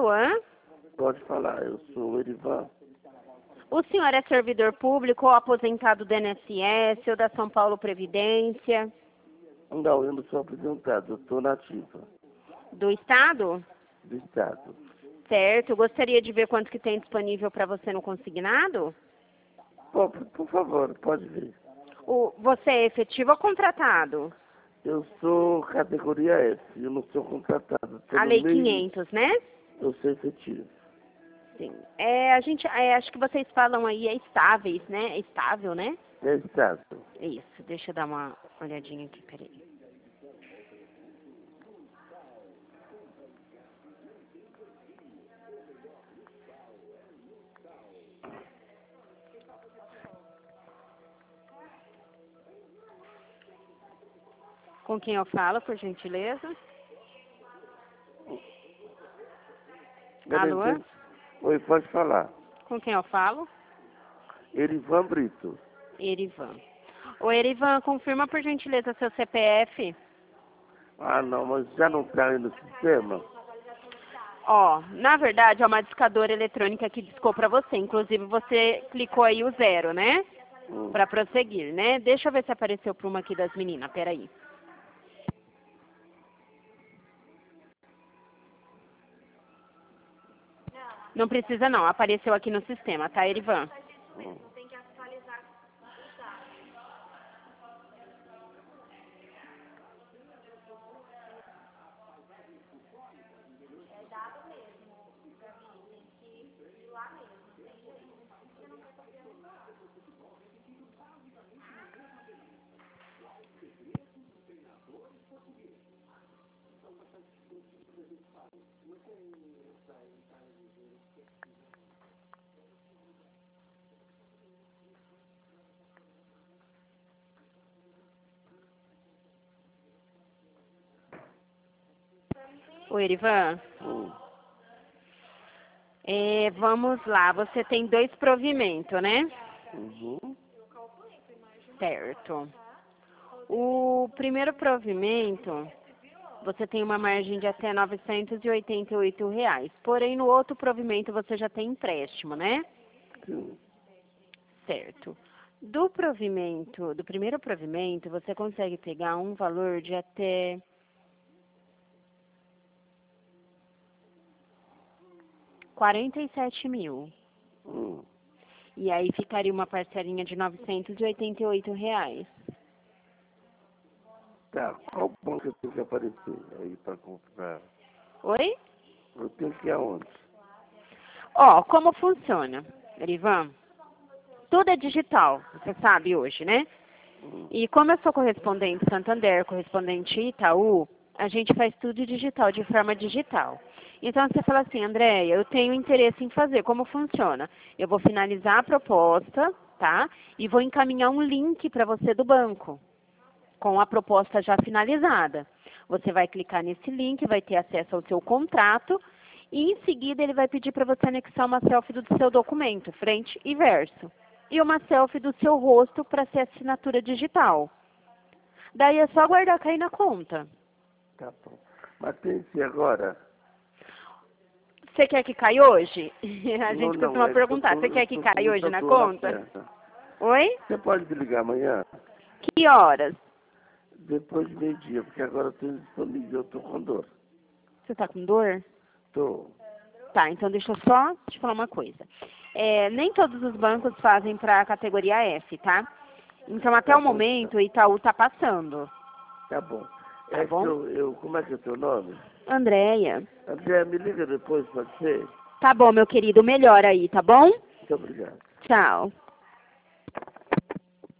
Luan? Pode falar, eu sou o Erivan. O senhor é servidor público ou aposentado do INSS ou da São Paulo Previdência? Não, eu não sou apresentado, eu estou nativa Do Estado? do Estado. Certo. Gostaria de ver quanto que tem disponível para você no consignado? Por favor, pode ver. Você é efetivo ou contratado? Eu sou categoria S, eu não sou contratado. A Lei 500, né? Eu sou efetivo. Sim. Acho que vocês falam aí estáveis, né? É estável, né? É Estado. Isso. Deixa eu dar uma olhadinha aqui, peraí. Com quem eu falo, por gentileza? Alô? Oi, pode falar. Com quem eu falo? Erivan Brito. Erivan. Ô, Erivan, confirma por gentileza seu CPF. Ah, não, mas já não está aí no sistema? Ó, na verdade é uma discadora eletrônica que discou para você. Inclusive você clicou aí o 0, né? Para prosseguir, né? Deixa eu ver se apareceu para uma aqui das meninas. Peraí. Não precisa não, apareceu aqui no sistema, tá, Erivan? Ô, Erivan, vamos lá, você tem 2 provimentos, né? Uhum. Certo. O primeiro provimento, você tem uma margem de até R$ 988. Porém, no outro provimento você já tem empréstimo, né? Sim. Certo. Do primeiro provimento, você consegue pegar um valor de até R$ 47.000. E aí ficaria uma parcelinha de R$ 988. Tá, qual banco eu tenho que aparecer aí para comprar? Oi? Eu tenho que ir aonde? Ó, como funciona, Erivan? Tudo é digital, você sabe hoje, né? E como eu sou correspondente Santander, correspondente Itaú, a gente faz tudo digital, de forma digital. Então você fala assim, Andréia, eu tenho interesse em fazer, como funciona? Eu vou finalizar a proposta, tá? E vou encaminhar um link para você do banco, com a proposta já finalizada. Você vai clicar nesse link, vai ter acesso ao seu contrato, e em seguida ele vai pedir para você anexar uma selfie do seu documento, frente e verso. E uma selfie do seu rosto para ser assinatura digital. Daí é só guardar cair na conta. Tá bom. Mas pense agora. Você quer que caia hoje? A Não, gente não, costuma é que perguntar, você quer que eu tô com caia hoje muita na dor na conta? perna. Oi? Você pode me ligar amanhã? Que horas? Depois de meio-dia, porque agora eu estou indisponível, eu estou com dor. Você tá com dor? Tô. Tá, então deixa eu só te falar uma coisa. Nem todos os bancos fazem para a categoria F, tá? Então, até o momento, o Itaú tá passando. Tá bom. Tá bom? Como é que é o teu nome? Andréia. André, me liga depois, pode ser? Tá bom, meu querido, melhor aí, tá bom? Muito obrigado. Tchau.